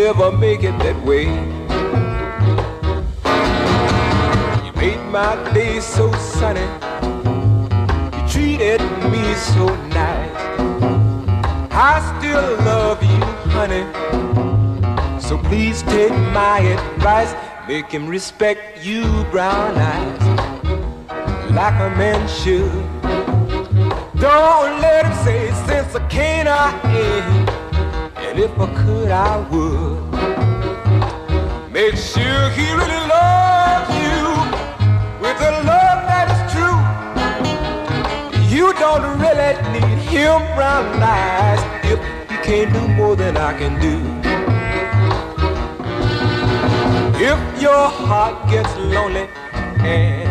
ever make it that way. You made my day so sunny, you treated me so nice. I still love you, honey, so please take my advice. Make him respect you, brown eyes, like a man should. Don't let him say, since I can't, I ain't, and if I could, I would. Make sure he really loves you with a love that is true. You don't really need him, brown eyes, if he can't do more than I can do. If your heart gets lonely and